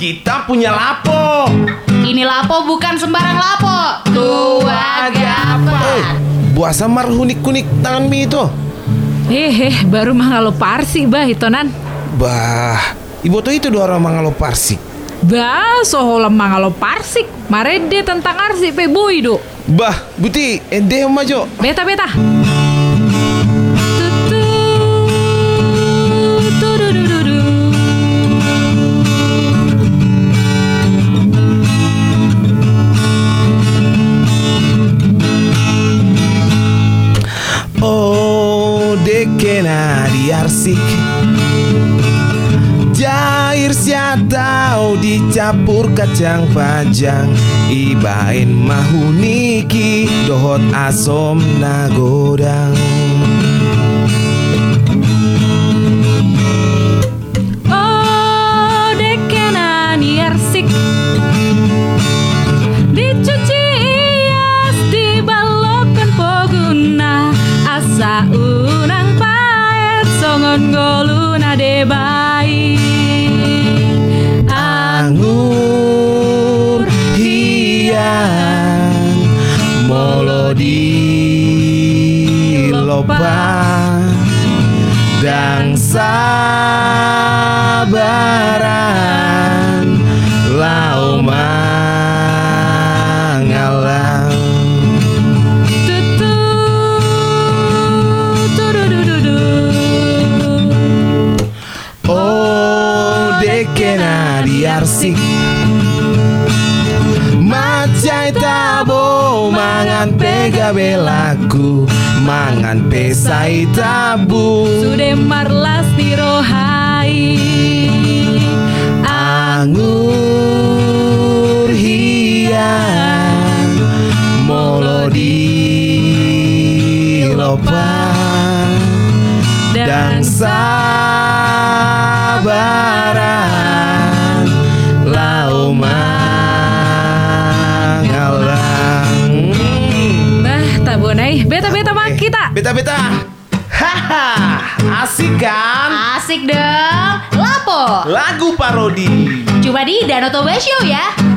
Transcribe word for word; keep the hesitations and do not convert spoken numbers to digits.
kita punya lapo. Ini lapo bukan sembarang lapo. Tua gapat. Eh, buah samar hunik-hunik tangan mi itu. Hehe, baru mangalo parsi bah itonan. Bah, ibu tuh itu dua orang mangalo parsik. Bah, soholam mangalo parsik. Marede tentang arsi pe boy do. Bah, buti, ende majo. Beta beta. Oh, dekena di arsik. Jair sia tahu dicampur kacang panjang. Ibain mahuniki dohot asom nagodang. Oh, dekena di arsik. Dicuci ias dibalokan poguna. Asa unang paet songon goluna debai. Anggur hian molo di lopa dang sabaran lau mangalang. Oh, dekena di arsik. Macai tabo mangan pega belaku, mangan pesai tabu. Sude marlas dirohai. Anggur hian molo di lopa dan sabaran lau mangalang. Bah, tabonai. Beta-beta mak kita. Beta-beta. Haha, asik kan? Asik dong. Lapo. Lagu parodi. Cuma di Danau Toba Show ya.